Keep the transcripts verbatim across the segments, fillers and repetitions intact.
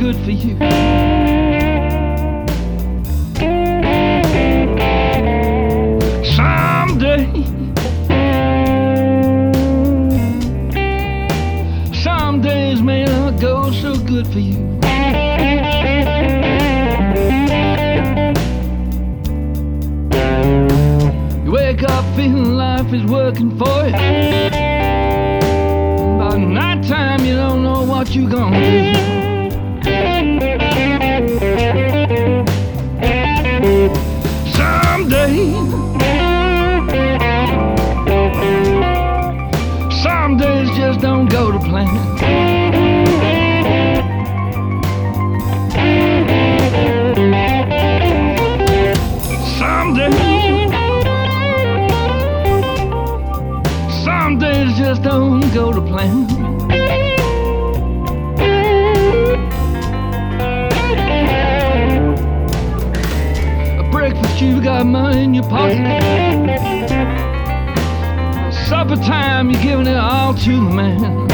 good for you. Someday, some days may not go so good for you. You wake up feeling life is working for you. By night time you don't know what you're gonna do. Someday, some days just don't go to plan. Someday, some days just don't go to plan. A breakfast, you got money in your pocket. Supper time, you're giving it all to the man.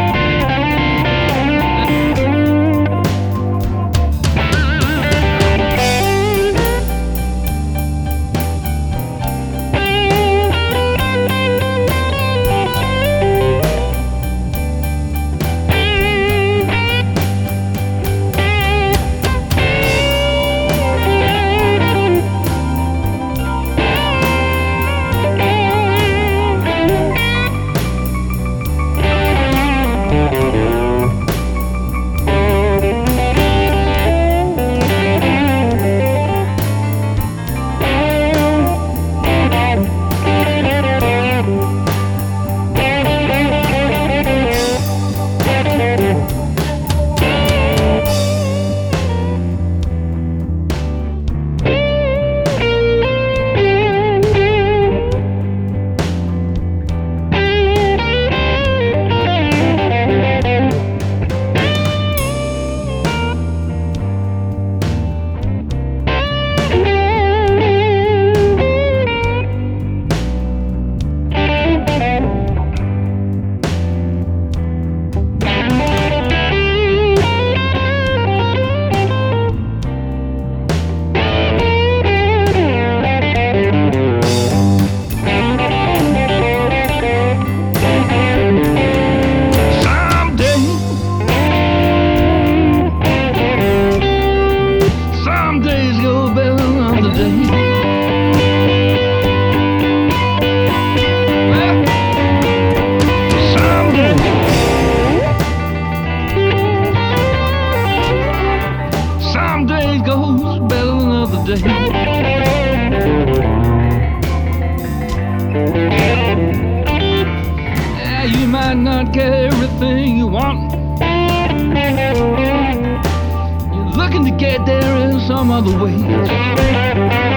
Some days go better than other days. Well, some days, some days goes better than other days. Yeah, you might not get everything you want. Looking to get there in some other ways.